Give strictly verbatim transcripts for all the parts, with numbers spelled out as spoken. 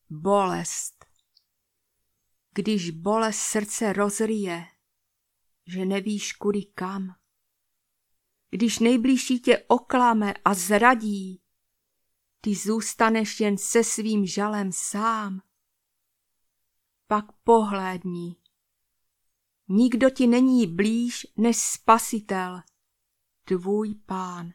Bolest. Když bolest srdce rozryje, že nevíš kudy kam. Když nejbližší tě oklame a zradí, ty zůstaneš jen se svým žalem sám. Pak pohlédni. Nikdo ti není blíž než Spasitel, tvůj Pán.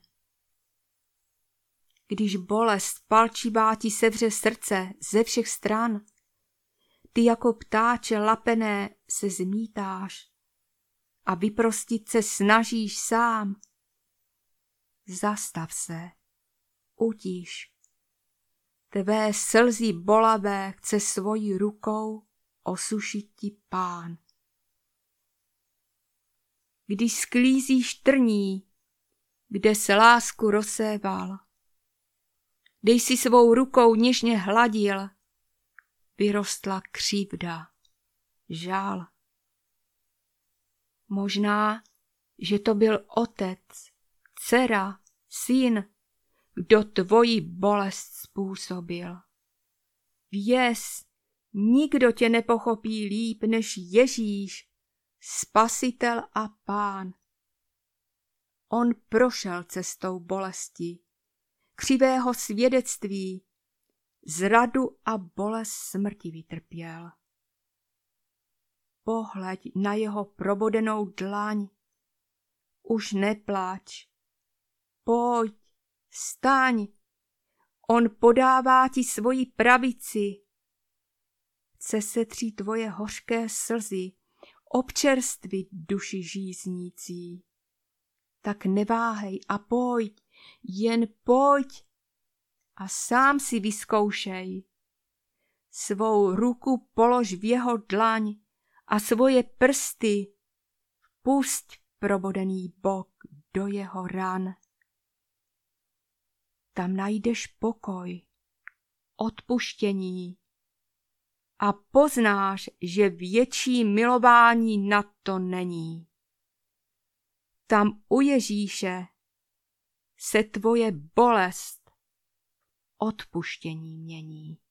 Když bolest palčivá ti sevře srdce ze všech stran, ty jako ptáče lapené se zmítáš a vyprostit se snažíš sám. Zastav se, utiš. Tvé slzy bolavé chce svojí rukou osušit ti Pán. Když sklízíš trní, kde se lásku rozséval, dej si svou rukou něžně hladil, vyrostla křivda, žal. Možná, že to byl otec, dcera, syn, kdo tvoji bolest způsobil. Věz, nikdo tě nepochopí líp než Ježíš, Spasitel a Pán. On prošel cestou bolesti, křivého svědectví, zradu a bolest smrti vytrpěl. Pohleď na jeho probodenou dlaň, už neplač, pojď, staň, on podává ti svoji pravici, chce setřít tvoje hořké slzy, občerstvit duši žíznící. Tak neváhej a pojď, jen pojď a sám si vyzkoušej. Svou ruku polož v jeho dlaň a svoje prsty pusť probodený bok do jeho ran. Tam najdeš pokoj, odpuštění a poznáš, že větší milování nad to není. Tam u Ježíše se tvoje bolest odpuštění mění.